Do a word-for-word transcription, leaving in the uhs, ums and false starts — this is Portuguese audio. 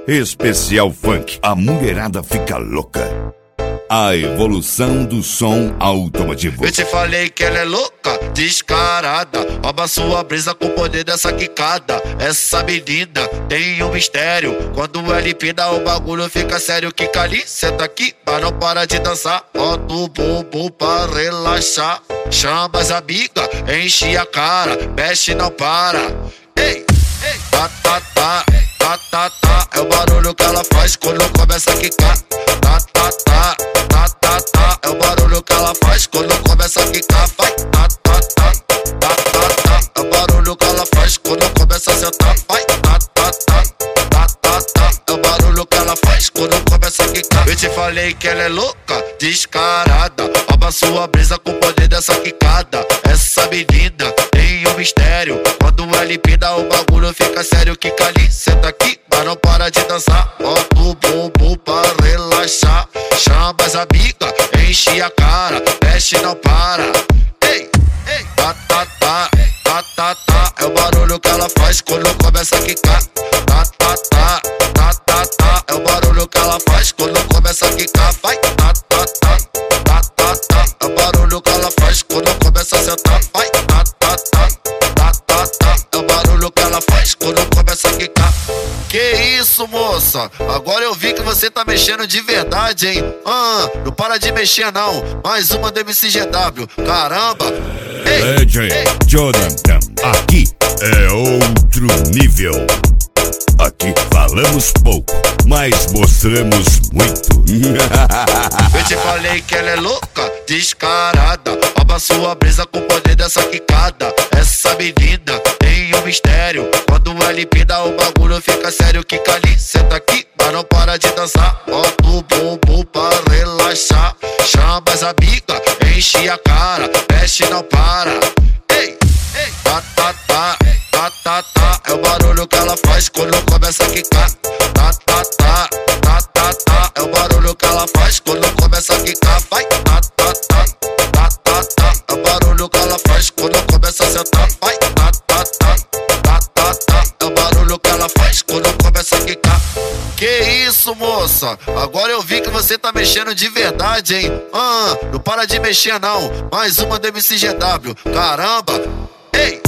Especial Funk, a mulherada fica louca. A evolução do som automotivo. Eu te falei que ela é louca, descarada. Rouba sua brisa com o poder dessa quicada. Essa menina tem um mistério. Quando ela empina o bagulho fica sério. Quica ali, senta aqui, mas não para de dançar. Bota o bumbum pra relaxar. Chama as amigas, enche a cara. Mexe, não para. Ei, ei, tá, tá, tá, tá, tá, tá. É o barulho que ela faz quando começa a quicar. Tá, tá, tá. Tá, tá, tá, é o barulho que ela faz quando começa a quicar. Vai, tá, tá, tá, tá, tá, tá, é o barulho que ela faz quando começa a sentar. Vai, tá, tá, tá, tá, tá, tá, é o barulho que ela faz quando começa a quicar. Eu te falei que ela é louca, descarada. Rouba sua brisa com o poder dessa quicada. Essa menina tem um mistério. Quando ela empina o bagulho fica sério. Quica ali, senta aqui, mas não para de dançar. Bota o bumbum pra relaxar. Chama as amigas, enche a cara, mexe não para. Ei, ei, tá, tá, tá, tá, tá, tá, é o barulho que ela faz quando começa a quicar. Tá, tá, tá, tá, tá, tá, é o barulho que ela faz quando começa a quicar. Vai, tá, tá, tá, tá, tá, tá, é o barulho que ela faz quando começa a sentar. Vai, tá, tá, tá, tá, tá, tá, é o barulho que ela faz quando começa a quicar. Que isso, moça? Agora eu vi que você tá mexendo de verdade, hein? Ah, não para de mexer não. Mais uma do M C G W. Caramba! Ei, D J Jonathan, aqui é outro nível. Aqui falamos pouco, mas mostramos muito. Eu te falei que ela é louca, descarada. Rouba sua brisa com o poder dessa quicada. Essa menina tem um mistério. Quando ela empina o bagulho fica sério. Quica ali, senta aqui, mas não para de dançar. Bota o bumbum pra relaxar. Chama as amigas, enche a cara. Mexe, não para. Ei, ei, tá, tá, tá, tá, tá, tá, é o barulho que ela faz quando começa a quicar. Tá, tá, tá, tá, tá, tá, é o barulho que ela faz quando começa a quicar. Vai, tá, tá, tá, tá, tá, tá, é o barulho que ela faz quando começa a sentar. Vai, tá, tá, tá, tá, tá, tá, é o barulho que ela faz quando começa a quicar. Que isso, moça? Agora eu vi que você tá mexendo de verdade, hein? Ah, não para de mexer não. Mais uma do M C G W. Caramba! Ei!